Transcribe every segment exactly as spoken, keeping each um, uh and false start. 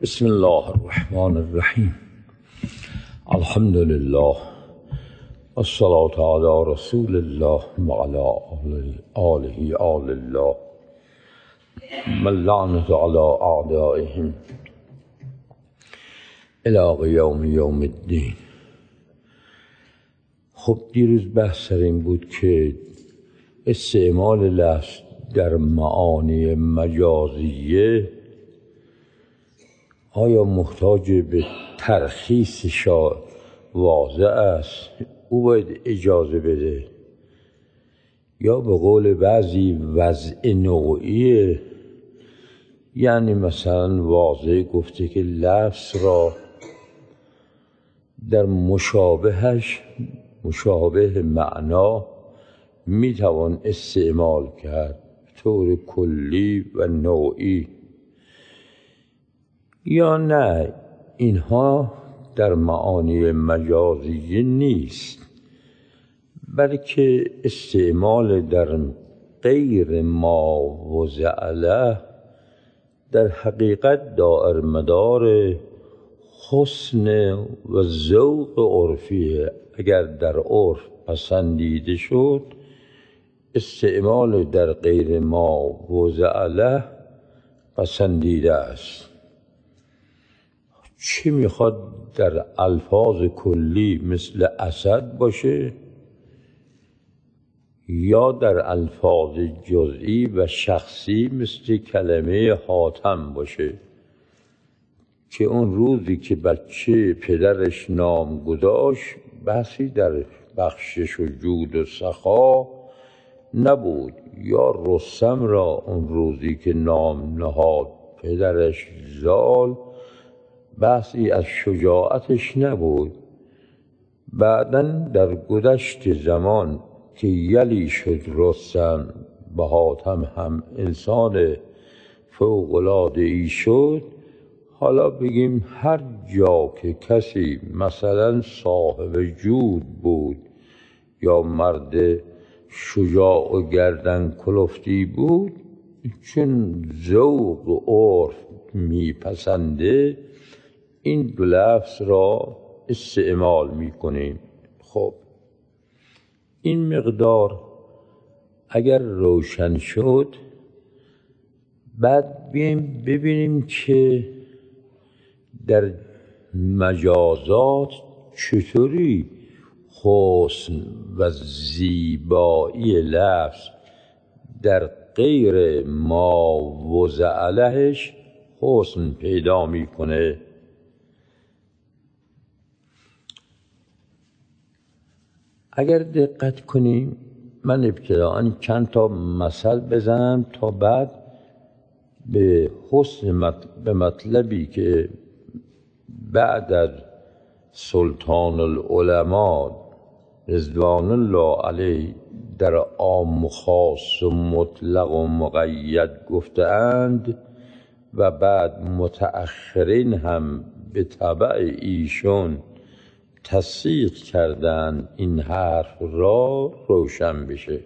بسم الله الرحمن الرحیم. الحمد لله والصلاة على رسول الله وعلى آله آل الله واللعنة على أعدائهم إلی قیام یوم الدین. خب دیروز بحث سر این بود که استعمال لفظ در معانی مجازیه آیا محتاج به ترخیص واضح است، او باید اجازه بده، یا به قول بعضی وضع نوعیه، یعنی مثلا واضح گفته که لفظ را در مشابهش مشابه معنا میتوان استعمال کرد طور کلی و نوعی، یا نه اینها در معانی مجازی نیست، بلکه استعمال در غیر ما وضع له در حقیقت دائر مدار حسن و ذوق عرفیه. اگر در عرف پسندیده شد، استعمال در غیر ما وضع له پسندیده است. چی میخواد در الفاظ کلی مثل اسد باشه یا در الفاظ جزئی و شخصی مثل کلمه حاتم باشه، که اون روزی که بچه پدرش نام گذاشت بحثی در بخشش و جود و سخا نبود، یا رستم را اون روزی که نام نهاد پدرش زال بحثی از شجاعتش نبود. بعداً در گذشت زمان که یلی شد رستم به حاتم هم انسان فوق‌العاده‌ای شد، حالا بگیم هر جا که کسی مثلا صاحب جود بود یا مرد شجاع و گردن کلفتی بود، چون ذوق و عرف میپسنده این دو لفظ را استعمال میکنیم. خب این مقدار اگر روشن شد، بعد بیاییم ببینیم که در مجازات چطوری حسن و زیبایی لفظ در غیر ما وضع لهش حسن پیدا میکنه. اگر دقت کنیم، من ابتداءً چند تا مثل بزنم تا بعد به حسن مط... به مطلبی که بعد از سلطان العلماء رضوان الله علیه در عام و خاص و مطلق و مقید گفتند و بعد متأخرین هم به تبع ایشون تصدیق کردن این حرف را روشن بشه.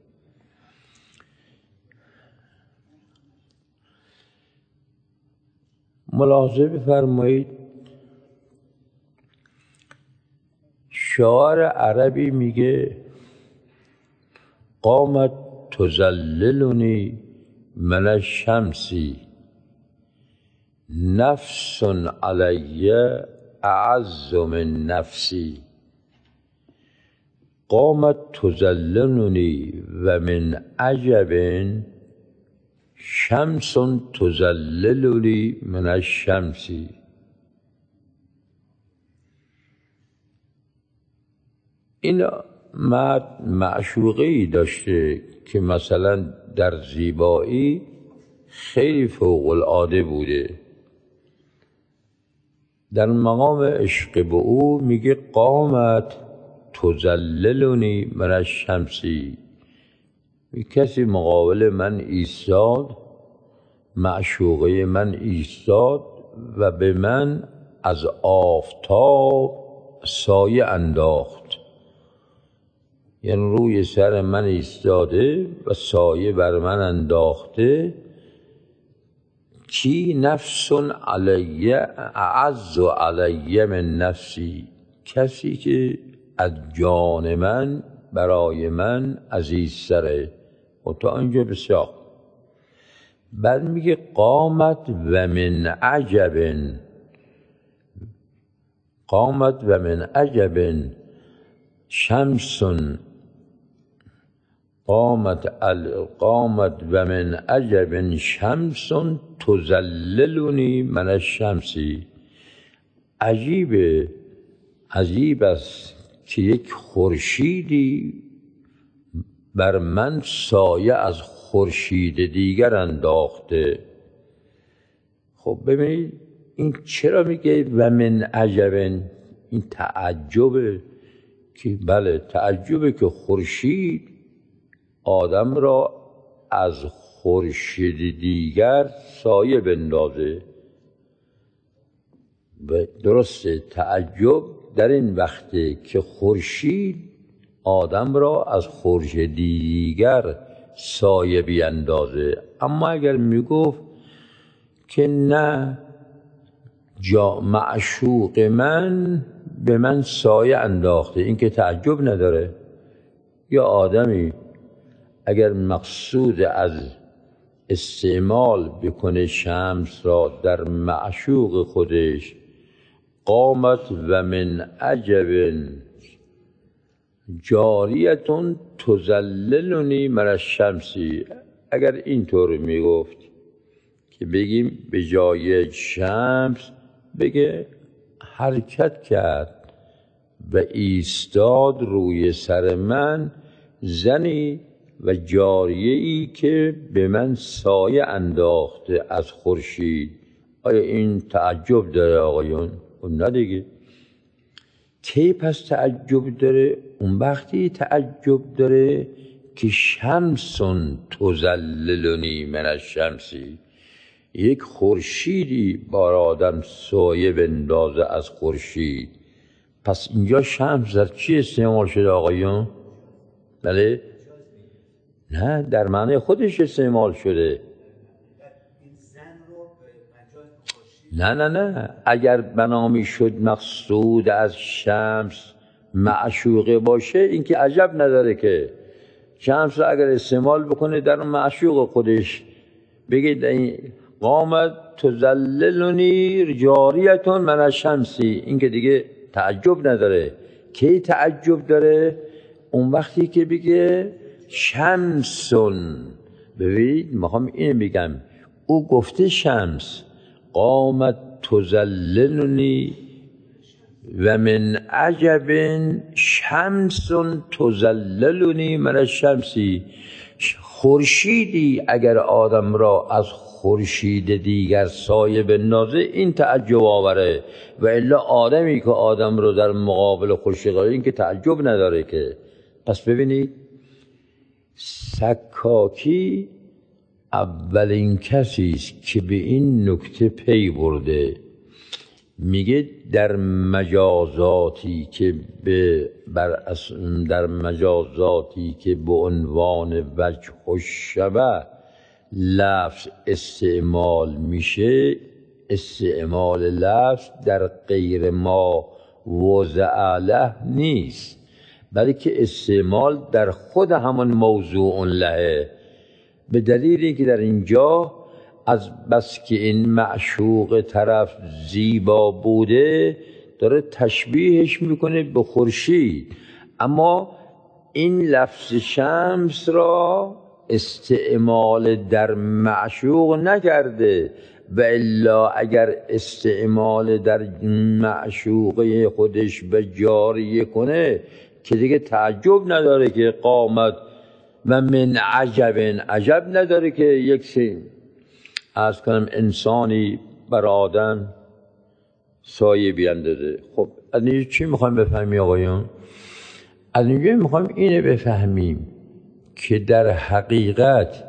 ملاحظه بفرمایید، شاعر عربی میگه قامت تذللنی من الشمس نفس علی اعز من نفسی. قامت تذللنی و من عجب شمس تذللنی من الشمس. این مرد معشوقه‌ای داشته که مثلا در زیبایی خیلی فوق العاده بوده. در مقام عشق به او میگه قامت تذللنی من الشمسی. کسی مقابل من ایستاد، معشوقه من ایستاد و به من از آفتاب سایه انداخت، یعنی روی سر من ایستاده و سایه بر من انداخته کی نفس علی اعز علی من نفسی، کسی که از جان من برای من عزیزتره. و تا اینجا بسیار. بعد میگه قامت و من عجب، قامت و من عجب شمس، قامت قامت و من عجب شمس تظللنی من الشمس. عجیبه، عجیب است که یک خورشیدی بر من سایه از خورشید دیگر انداخته. خب ببینید این چرا میگه و من عجب؟ این تعجبه که بله تعجبه که خورشید آدم را از خورشید دیگر سایه بندازه. و درسته تعجب در این وقته که خورشید آدم را از خورشید دیگر سایه بیندازه. اما اگر میگفت که نه، جا معشوق من به من سایه انداخته، این که تعجب نداره. یا آدمی اگر مقصود از استعمال بکنه شمس را در معشوق خودش، قامت و من عجب جاریتون تظللنی من الشمس، اگر اینطور میگفت که بگیم به جای شمس بگه حرکت کرد و ایستاد روی سر من زنی و جاریه‌ای که به من سایه انداخته از خورشید. آیا این تعجب داره آقایون؟ اون نه دیگه. کی پس تعجب داره؟ اون وقتی تعجب داره که شمسون تظللنی من الشمسی، یک خورشیدی بر آدم سایه بندازه از خورشید. پس اینجا شمس در چی استعمال شده آقایون؟ بله؟ نه در معنی خودش استعمال شده. نه نه نه اگر بنامی شد مقصود از شمس معشوقه باشه این که عجب نداره که شمس رو اگر استعمال بکنه در معشوق خودش بگید قامت تظللنی جاریتون من الشمسی، این که دیگه تعجب نداره. کی تعجب داره؟ اون وقتی که بگه شمسون. ببینید میخوام اینو بگم، او گفته شمس، قامت تظللنی و من عجب شمس تظللنی من الشمسی. خورشیدی اگر آدم را از خورشید دیگر سایه بندازه این تعجب آوره، و الا آدمی که آدم رو در مقابل خورشید قرار این که تعجب نداره که. پس ببینید سکاکی اولین کسی است که به این نکته پی برده. میگه در مجازاتی که به بر در مجازاتی که به عنوان وجه الشبه لفظ استعمال میشه، استعمال لفظ در غیر ما وضع له نیست، بلکه استعمال در خود همان موضوع له. به دلیلی که در اینجا از بس که این معشوق طرف زیبا بوده داره تشبیهش میکنه به خورشید، اما این لفظ شمس را استعمال در معشوق نکرده، و الا اگر استعمال در معشوق خودش به جاریه کنه که دیگه تعجب نداره که قامت و من عجب، عجب نداره که یک چیز از کنم انسانی بر آدم سایه بیندازه. خب از اینجا چی میخوایم بفهمیم آقایان؟ از اینجا میخوایم اینه بفهمیم که در حقیقت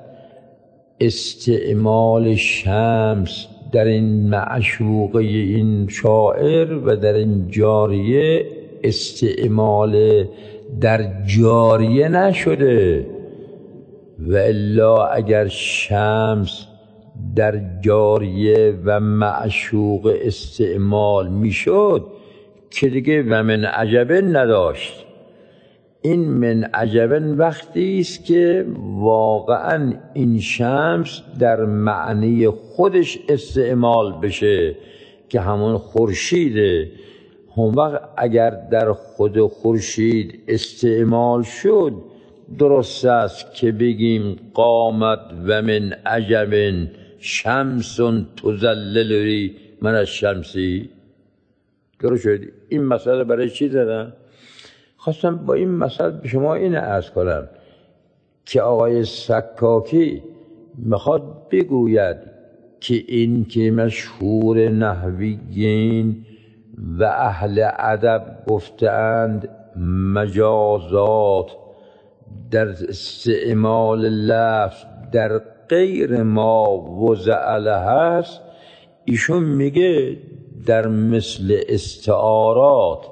استعمال شمس در این معشوقه این شاعر و در این جاریه استعمال در جاریه نشده، و الا اگر شمس در جاریه و معشوق استعمال میشد که دیگه و من عجبن نداشت. این من عجبن وقتی است که واقعا این شمس در معنی خودش استعمال بشه که همون خورشیده. هم وقت اگر در خود خورشید استعمال شد درست است که بگیم قامت و من عجبن شمس تظللنی من الشمسی. درست شد. این مسئله برای چی زدم؟ خواستم با این مسئله به شما این عرض کنم که آقای سکاکی میخواد بگوید که این که مشهور نحویین و اهل ادب گفتند مجازات در استعمال لفظ در غیر ما وضع له هست، ایشون میگه در مثل استعارات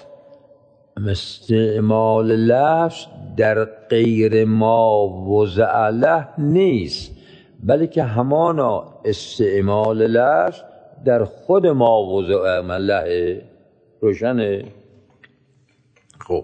استعمال لفظ در غیر ما وضع له نیست، بلکه همانا استعمال لفظ در خود ما وضع له. روشنه؟ خب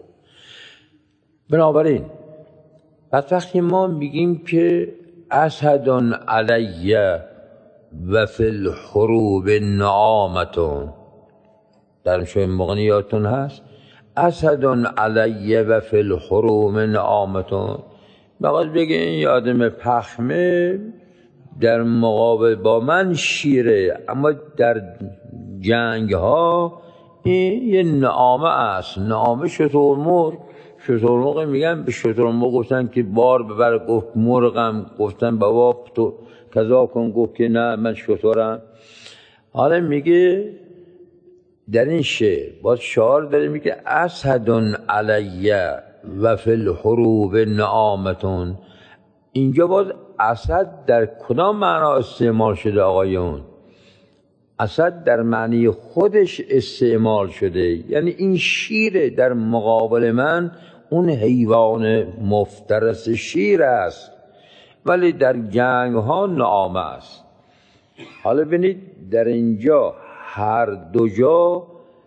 بنابراین پس وقتی ما میگیم که اسد علی و فی الحروب نعامتون، در شوی مغنیاتون هست اسد علی و فی الحروب نعامتون، بقید بگه این یادم پخمه در مقابل با من شیره، اما در جنگ ها این یه نعامه است. نعامه شترمرغ. شترمرغ میگن به شترمرغ گفتن که بار ببر، گفت مرغم. گفتن بابا تو کذا کن، گفت که نه من شترم. حالا میگه در این شعر باز شعار داره میگه اسد علی و فی الحروب نعامتون. اینجا باز اسد در کدام معنا استعمال شده آقایون؟ اسد در معنی خودش استعمال شده، یعنی این شیر در مقابل من اون حیوان مفترس شیر است، ولی در جنگ ها نعامه است. حالا ببینید در اینجا هر دو جا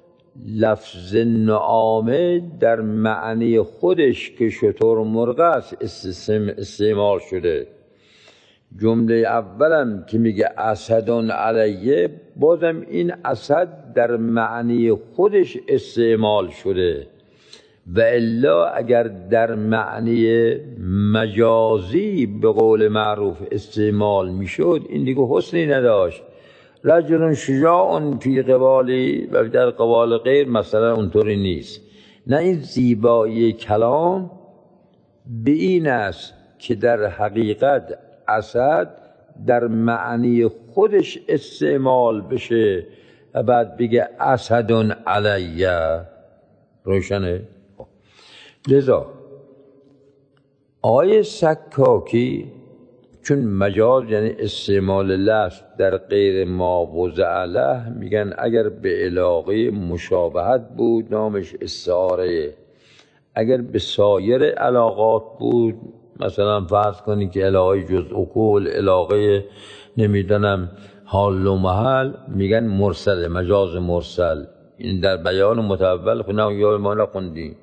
لفظ نعامه در معنی خودش که شترمرغ است استعمال شده. جمله اولم که میگه اسد علیه، بازم این اسد در معنی خودش استعمال شده، و الا اگر در معنی مجازی به قول معروف استعمال میشد این دیگه حسنی نداشت. رجل شجاع فی قبالی و در قبال غیر مثلا اونطوری نیست. نه، این زیبایی کلام به این است که در حقیقت اسد در معنی خودش استعمال بشه و بعد بگه اسد علیه. روشنه؟ لذا آقای سکاکی چون مجاز یعنی استعمال لفظ در غیر ما وضع له، میگن اگر به علاقه مشابهت بود نامش استعاره، اگر به سایر علاقات بود مثلا فرض کنی که علاقه جز اکول، علاقه نمیدونم حال و محل، میگن مرسل، مجاز مرسل. این در بیان متول خونه یا ما نخوندیم.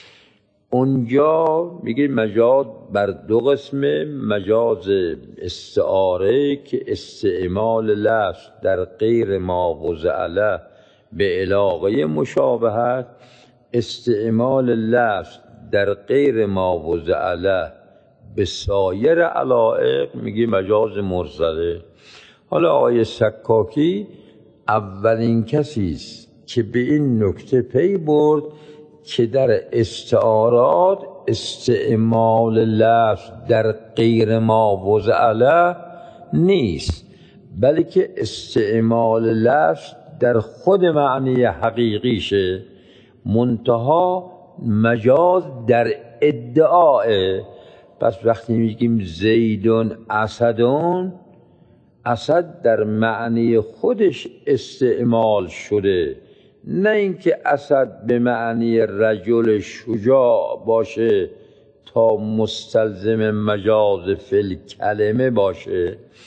اونجا میگه مجاز بر دو قسمه، مجاز استعاره که استعمال لفظ در غیر ما وضع له به علاقه مشابهت، استعمال لفظ در غیر ما وضع له به سایر علایق میگه مجاز مرسله. حالا آقای سکاکی اولین کسی است که به این نکته پی برد که در استعارات استعمال لفظ در غیر ما وضع له نیست، بلکه استعمال لفظ در خود معنی حقیقیشه، منتها مجاز در ادعاه. پس وقتی میگیم زیدون اسدون، اسد در معنی خودش استعمال شده، نه اینکه اسد به معنی رجل شجاع باشه تا مستلزم مجاز فی الکلمه باشه،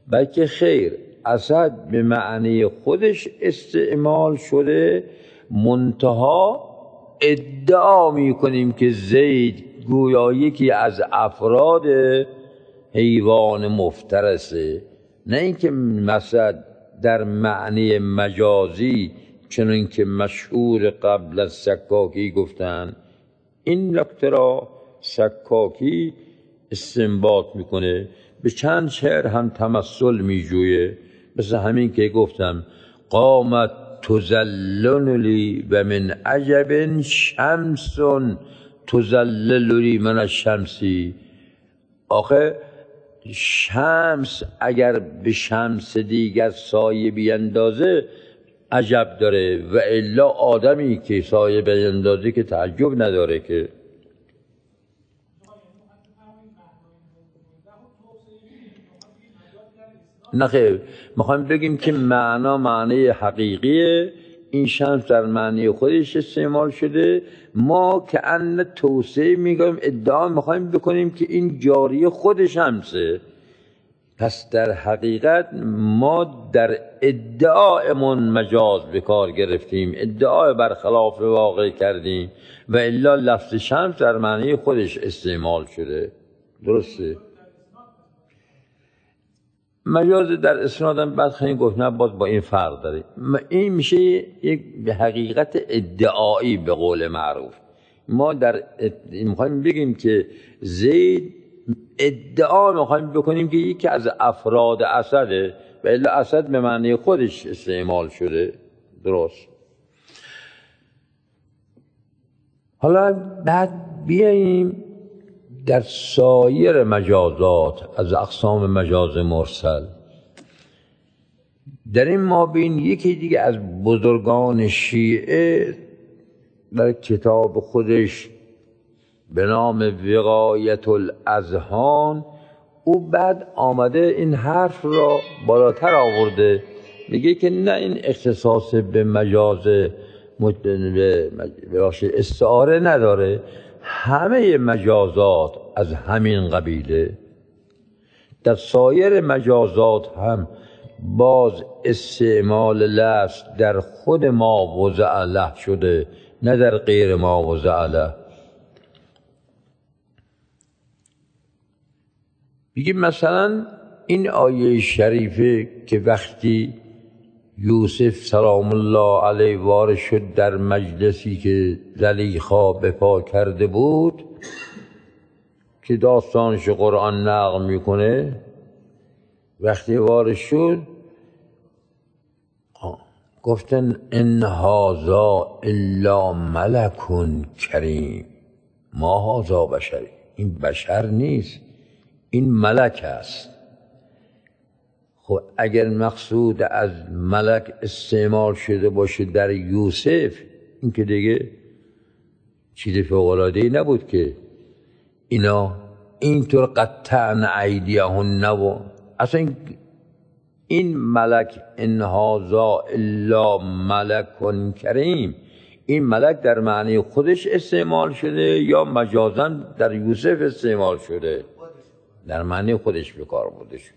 بلکه خیر، اسد به معنی خودش استعمال شده، منتها ادعا میکنیم که زید گویا یکی از افراد حیوان مفترسه، نه اینکه مسد در معنی مجازی چنان که مشهور قبل از سکاکی گفتن. این نکته را سکاکی استنباط میکنه، به چند شعر هم تمثل میجویه، مثل همین که گفتم قامت تزللنی و من عجب شمس تزللنی من الشمسی. آخه شمس اگر به شمس دیگر سایه بیندازه عجب داره، و الا آدمی که سایه بیندازه که تعجب نداره که. نخیر، میخوایم بگیم که معنا معنی حقیقیه، این شمس در معنی خودش استعمال شده، ما که ان توسعه میگیم ادعا میخوایم بکنیم که این جاری خود شمسه. پس در حقیقت ما در ادعایمون مجاز به کار گرفتیم، ادعای برخلاف واقع کردیم، و الا لفظ شمس در معنی خودش استعمال شده. درسته؟ مجاز در اسنادم بعد خیلی گفت نه، باز با این فرق داره. این میشه یک حقیقت ادعایی به قول معروف. ما در میخوایم بگیم که زید ادعا میخوایم بکنیم که یکی از افراد اسده، و الا اسد به معنی خودش استعمال شده. درست. حالا بعد بیاییم در سایر مجازات از اقسام مجاز مرسل. در این مابین یکی دیگه از بزرگان شیعه در کتاب خودش به نام وقایت الاذهان، او بعد آمده این حرف را بالاتر آورده، میگه که نه، این اختصاص به مجاز استعاره نداره، همه مجازات از همین قبیله. در سایر مجازات هم باز استعمال لفظ در خود ما وضع له شده، نه در غیر ما وضع له. بگیم مثلا این آیه شریفه که وقتی یوسف سلام الله علیه وارد شد در مجلسی که زلیخا بپا کرده بود، که داستانش قرآن نقل میکنه، وقتی وارد شد گفتن ان هذا الا ملک کریم، ما هذا بشری، این بشر نیست، این ملک است. خب اگر مقصود از ملک استعمال شده باشه در یوسف، این که دیگه چیز فوق‌العاده‌ای نبود که اینا اینطور قطعن ایدیهن نبود. اصلا این ملک ان هذا الا ملک کریم، این ملک در معنی خودش استعمال شده یا مجازاً در یوسف استعمال شده؟ در معنی خودش به کار برده شده.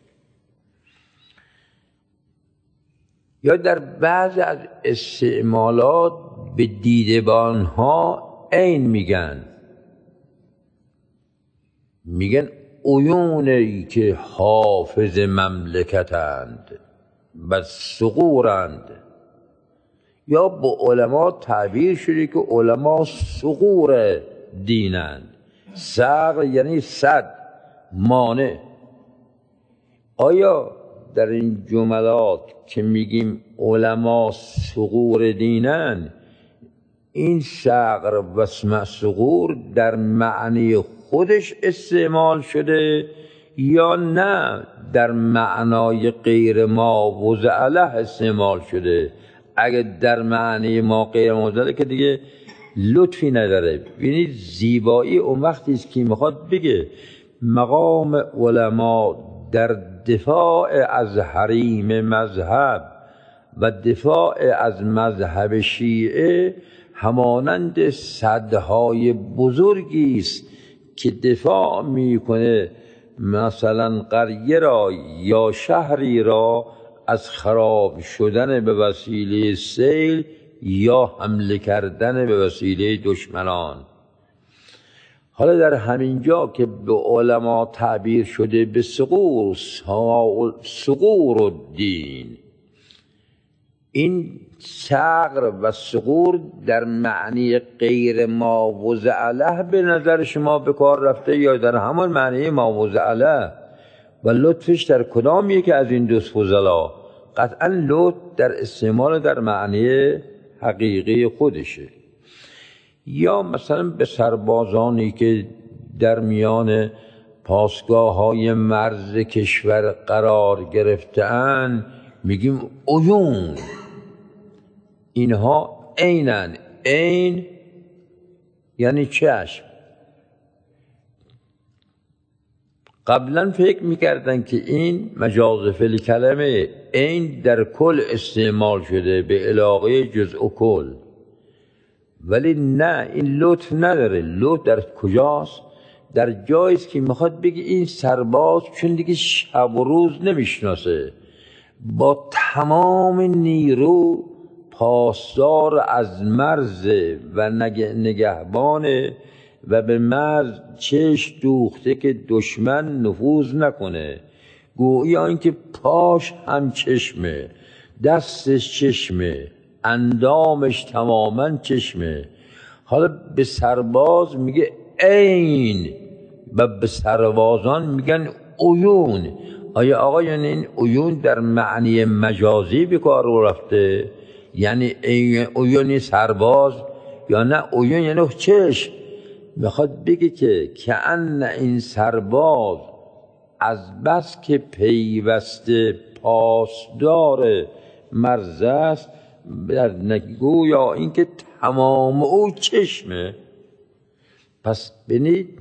یا در بعض از استعمالات به دیدبان ها عین میگن، میگن عیونی که حافظ مملکتند و صقورند، یا به علما تعبیر شده که علما صقور دینند. صقر یعنی صد، مانع. آیا در این جملات که میگیم علما صقور دینن، این صقر و صقور در معنی خودش استعمال شده یا نه در معنای غیر ما وضع له استعمال شده؟ اگه در معنی ما غیر ما وضع له که دیگه لطفی نداره. ببینید زیبایی اون وقتی است که میخواد بگه مقام علما در دفاع از حریم مذهب و دفاع از مذهب شیعه همانند صدهای بزرگی است که دفاع میکنه مثلا قریه را یا شهری را از خراب شدن به وسیله سیل یا حمله کردن به وسیله دشمنان. حالا در همین جا که به علما تعبیر شده به سقور سقور الدین، این صقر و سقور در معنی غیر ما وضع له به نظر شما به کار رفته یا در همان معنی ما وضع له؟ و لطفش در کدام یکی از این دو فضلا؟ قطعا لطف در استعمال در معنی حقیقی خودشه. یا مثلا به سربازانی که در میان پاسگاه های مرز کشور قرار گرفته‌اند میگیم عیون، اینها عینن. عین یعنی چشم. قبلا فکر میکردن که این مجاز فعل کلمه عین در کل استعمال شده به علاقه جزء و کل، ولی نه، این لطف نداره. لطف در کجاست؟ در جاییست که میخواد بگه این سرباز چون دیگه شب و روز نمیشناسه، با تمام نیرو پاسدار از مرز و نگهبانه و به مرز چشم دوخته که دشمن نفوذ نکنه. گویا اینکه پاش هم چشمه، دستش چشمه، اندامش تماما چشمه. حالا به سرباز میگه عین و به سربازان میگن عیون. آیا آقا یعنی این عیون در معنی مجازی به کار رفته؟ یعنی عیون سرباز یا نه عیون یعنی چشم؟ میخواد بگه که کأن این سرباز از بس که پیوسته پاسدار مرز است، در نگو یا اینکه تمام او چشمه. پس ببینید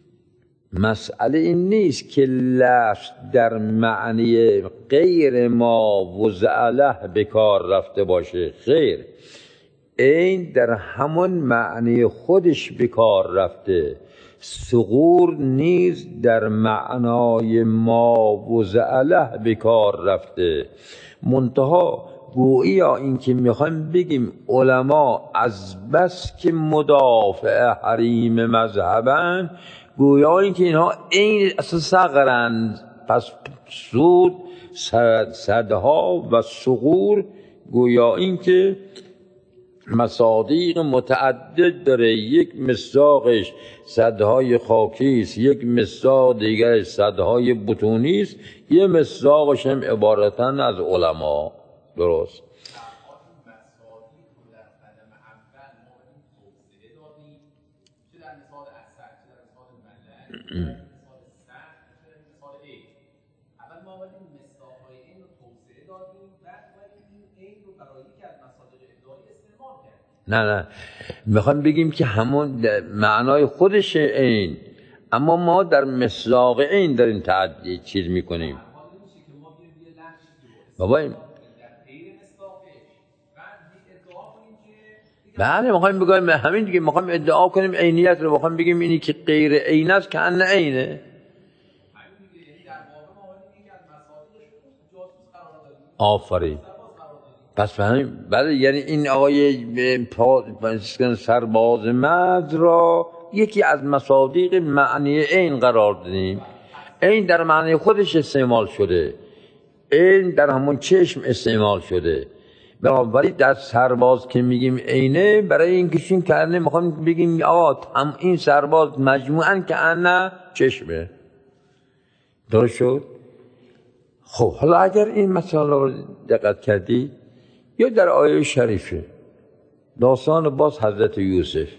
مسئله این نیست که لفظ در معنی غیر ما وضع له به کار رفته باشه، خیر، این در همون معنی خودش به کار رفته. سقور نیز در معنای ما وضع له به کار رفته. منتها گویا این که میخوایم بگیم علما از بس که مدافع حریم مذهبن، گویا این که اینها این اصلا صغرند. پس سود صدها و سقور گویا این که مصادیق متعدد داره. یک مصداقش صدهای خاکی است، یک مصداق دیگرش صدهای بطونی است، یه مصداقش هم عبارتاً از علما. درست. نه نه میخوام بگیم که همون معنای خودش این، اما ما در مصداق این در این تعدیل چیز میکنیم. بابا این بله میخوایم بگیم همین دیگه، میخوایم ادعا کنیم عینیت رو، میخوایم بگیم اینی که غیر عین است که ان عینه. آفرین. پس فهمیم بله، یعنی این آقای سرباز مرز را یکی از مصادیق معنی عین قرار دادیم. عین در معنی خودش استعمال شده، عین در همون چشم استعمال شده. ولی در سرباز که میگیم عینه، برای این کشیم کرده میخوام بگیم آقا هم این سرباز مجموعاً که انا چشمه. درست شد؟ خب حالا اگر این مسئله رو دقت کردی، یا در آیه شریفه داستان باز حضرت یوسف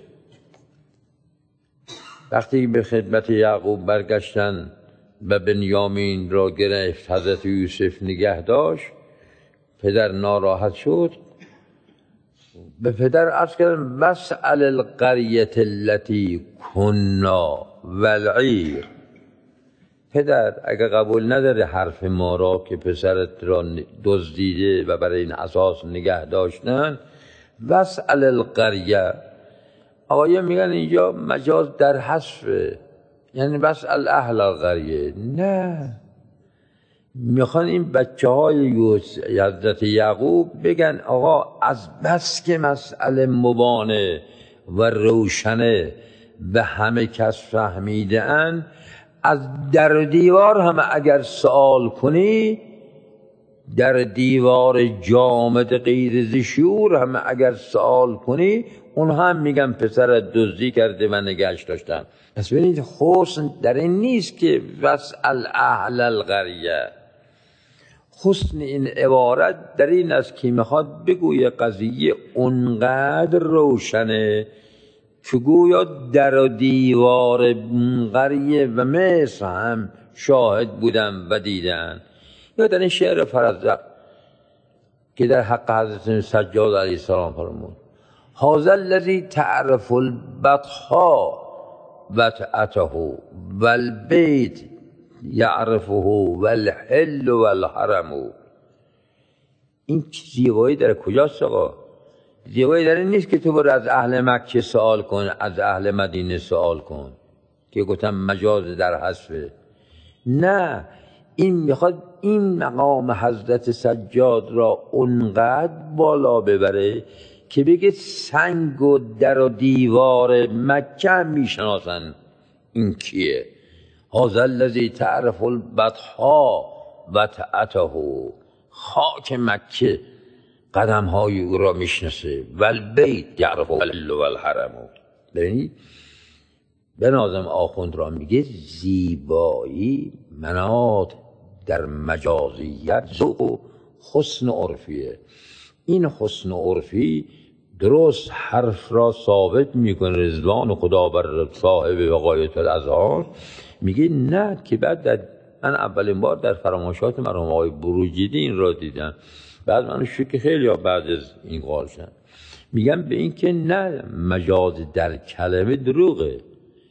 وقتی به خدمت یعقوب برگشتن و بنیامین را گرفت، حضرت یوسف نگه داشت، پدر ناراحت شد، به پدر عرض کردن واسأل القریة التي کنا والعیر. پدر اگر قبول نداره حرف ما را که پسرت را دزدیده و برای این اساس نگه داشتن، واسأل القریة. آقایان میگن اینجا مجاز در حذف یعنی بس الاهل القریه. نه، میخوان این بچه های حضرت یعقوب بگن آقا از بس که مسئله مبانه و روشنه به همه کس فهمیده ان، از در دیوار هم اگر سوال کنی، در دیوار جامد غیر ذی شعور هم اگر سوال کنی، اون هم میگن پسر دزدی کرده و نگهش داشتن. پس ببینید حسن در این نیست که واسأل اهل القریه. حسن این عبارت در این است که میخواد بگویه قضیه اونقدر روشنه که گویا در و دیوار قریه و مصر هم شاهد بودن و دیدن. یا در این شعر فرزدق که در حق حضرت سجاد علیه السلام فرمود: هذا الذی تعرف البطحا وطأته والبیت یعرفه والحل والحرم. این زیبایی در کجاست آقا؟ زیبایی در این نیست که تو برو از اهل مکه سوال کن، از اهل مدینه سوال کن که گفتم مجاز در حذفه. نه، این میخواد این مقام حضرت سجاد را اونقدر بالا ببره که بگه سنگ و در و دیوار مکه هم میشناسن این کیه. هذا الذی تعرف البطحا وطأته، خاک مکه قدم های او را میشناسه، والبیت یعرفه والحل والحرم. ببینید به ناظم آخوند را میگه زیبایی منات در مجازیت ذوق و حسن عرفیه. این حسن عرفی درست حرف را ثابت میکنه. رضوان خدا بر صاحب وقایت الاذهان میگه نه که بعد در من اولین بار در فراماشات مرحوم آقای بروجیدی این را دیدم، بعد من شک خیلی ها بعد از این قال شدن میگم به این که نه، مجاز در کلمه دروغه،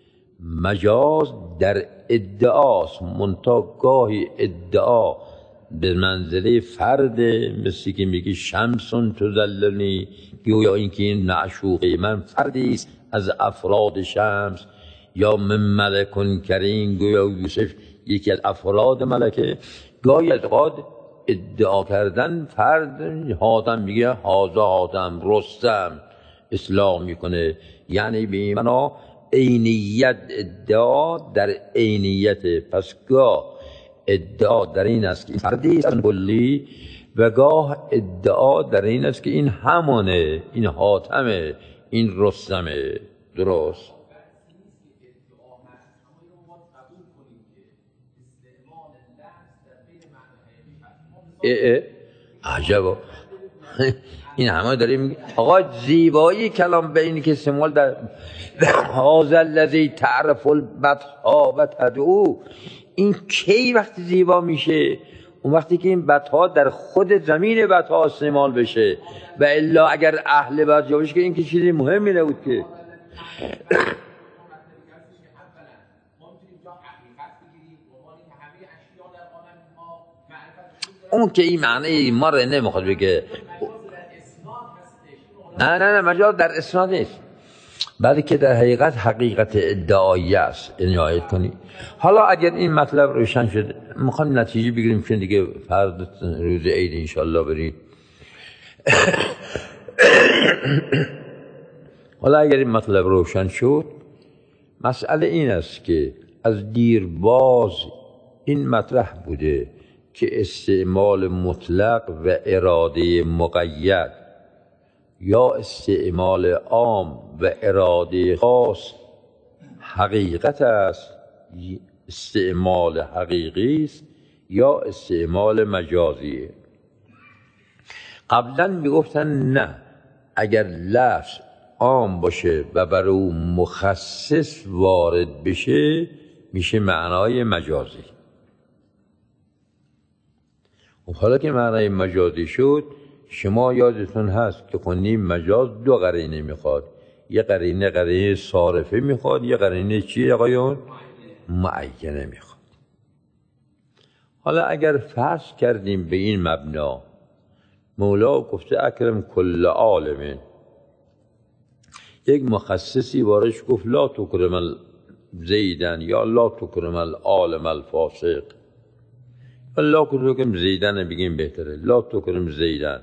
مجاز در ادعاست. منتها گاهی ادعا به منزله فرد، مثل که میگی شمسون تذللنی، گویا اینکه این معشوقه من فردی است از افراد شمس، یا من ملکون کریم، گویا یوسف یکی از افراد ملکه. گاهی از اوقات ادعا کردن فرد، حاتم میگه هازا حاتم، رستم اصلاح میکنه، یعنی به معنا عینیت ادعا در عینیت. پس گاه ادعا در این است که این فردی است کلی، و گاه ادعا در این است که این همونه، این حاتمه، این رستمه. درست. اه اه عجبا این همه داریم میگه آقا زیبایی کلام به اینی که استعمال در هذا الذی تعرف البطحا وطأته، این کی وقتی زیبا میشه؟ اون وقتی که این بطحا در خود زمین بطحا استعمال بشه، و الا اگر اهل بطحا بشه که این که چیزی مهمی نبود که. اون که این معنی ما رو نمیخواد بگه. نه نه نه مجاز در اسناد نیست، بلکه که در حقیقت حقیقت ادعایی است. عنایت کنی. حالا اگر این مطلب روشن شد، میخوام نتیجه بگیریم که دیگه فردا روز عید انشالله برید. حالا اگر این مطلب روشن شد، مسئله این است که از دیرباز این مطرح بوده که استعمال مطلق و اراده مقید یا استعمال عام و اراده خاص حقیقت است، استعمال حقیقی است یا استعمال مجازیه. قبلا میگفتن نه، اگر لفظ عام باشه و بر او مخصص وارد بشه میشه معنای مجازی. و حالا که معنای مجازی شد، شما یادتون هست که خوندیم مجاز دو قرینه میخواد، یه قرینه قرینه صارفه میخواد، یه قرینه چی آقایون؟ معینه میخواد. حالا اگر فرض کردیم به این مبنا، مولا گفته اکرم کل عالم، یک مخصصی بارش گفت لا تکرم زیدن یا لا تکرم العالم الفاسق، لا تکرم زیدن بگیم بهتره، لا تکرم زیدن.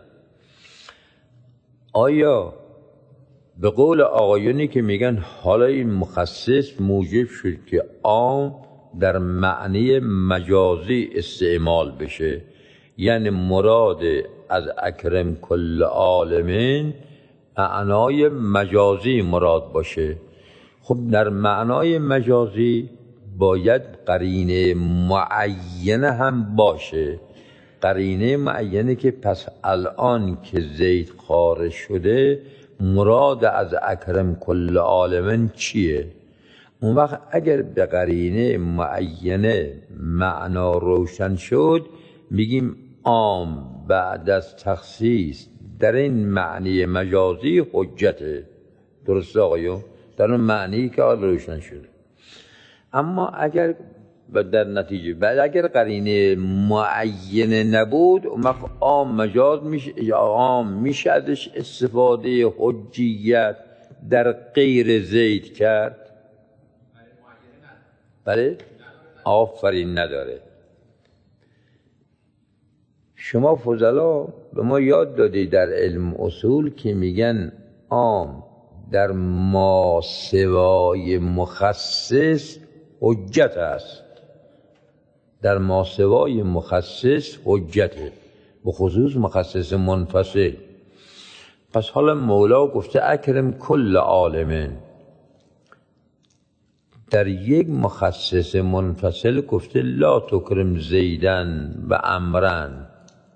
آیا به قول آقایونی که میگن حالا این مخصص موجب شد که عام در معنی مجازی استعمال بشه، یعنی مراد از اکرم کل عالمین معنای مجازی مراد باشه؟ خب در معنای مجازی باید قرینه معینه هم باشه. قرینه معینه که پس الان که زید خارج شده مراد از اکرم کل عالمین چیه؟ اون وقت اگر به قرینه معینه معنا روشن شد میگیم عام بعد از تخصیص در این معنی مجازی حجته. درسته آقایون؟ در اون معنی که آن روشن شده. اما اگر در نتیجه بعد اگر قرینه معینه نبود اون وقت عام مجاز میشه یا عام میشه ازش استفاده حجیت در غیر زید کرد؟ بله؟ آفرین نداره. شما فضلا به ما یاد دادی در علم اصول که میگن عام در ما سوای مخصص حجت است. در ما سوای مخصص حجته، به خصوص مخصص منفصل. پس حالا مولا گفته اکرم کل عالمین، در یک مخصص منفصل گفته لا تکرم زیدن و امرن،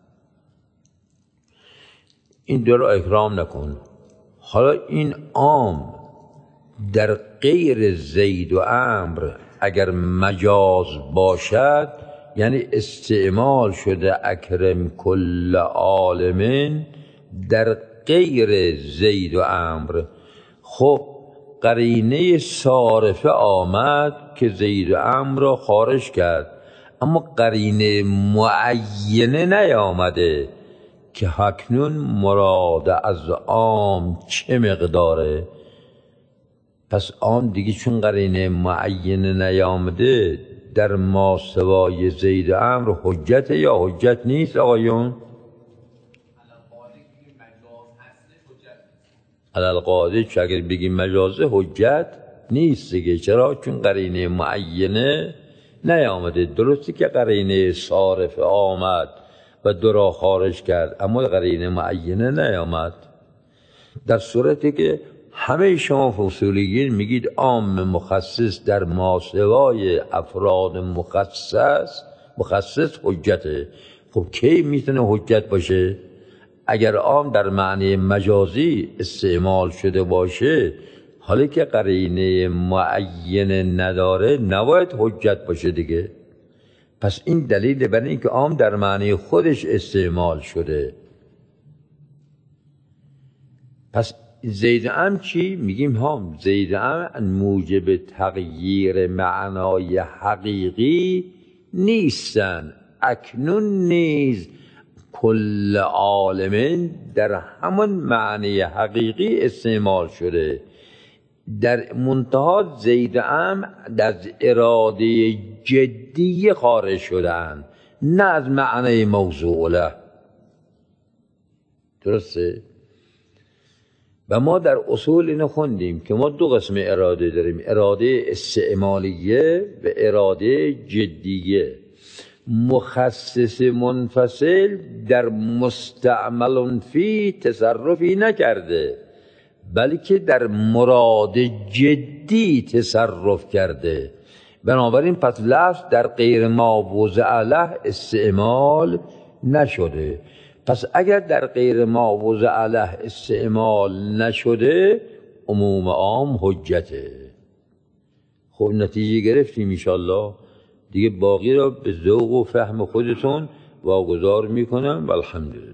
این دو رو اکرام نکن. حالا این عام در غیر زید و امر اگر مجاز باشد یعنی استعمال شده اکرم کل عالمین در غیر زید و امر. خب قرینه صارفه آمد که زید و امر را خارج کرد، اما قرینه معینه نیامده که اکنون مراد از عام چه مقداره. پس عام دیگه چون قرینه معینه نیامده در ما سوای زید و امر حجت یا حجت نیست آقایون؟ علالقاعده چه اگر بگیم مجازه حجت نیست دیگه. چرا؟ چون قرینه معینه نیامده. درستی که قرینه صارف آمد و دو را خارج کرد اما قرینه معینه نیامد. در صورتی که همه شما اصولیین میگید عام مخصص در ماسوای افراد مخصص مخصص حجته. خب کی میتونه حجت باشه؟ اگر عام در معنی مجازی استعمال شده باشه، حالی که قرینه معینه نداره نباید حجت باشه دیگه. پس این دلیل بر این که عام در معنی خودش استعمال شده. پس زید ام چی؟ میگیم هم زید ام موجب تغییر معنای حقیقی نیستن. اکنون نیز کل عالمین در همون معنی حقیقی استعمال شده. در منتها زید ام در اراده جدی خارج شدن، نه از معنی موضوع له. درسته؟ و ما در اصول اینو خوندیم که ما دو قسم اراده داریم، اراده استعمالیه و اراده جدیه. مخصص منفصل در مستعمل فی تصرفی نکرده، بلکه در مراد جدی تصرف کرده. بنابراین پس لفظ در غیر ما وضع له استعمال نشده. پس اگر در غیر ما وضع له استعمال نشده عموم عام حجته. خب نتیجه گرفتیم انشاءالله دیگه. باقی را به ذوق و فهم خودتون واگذار میکنم و الحمدلله.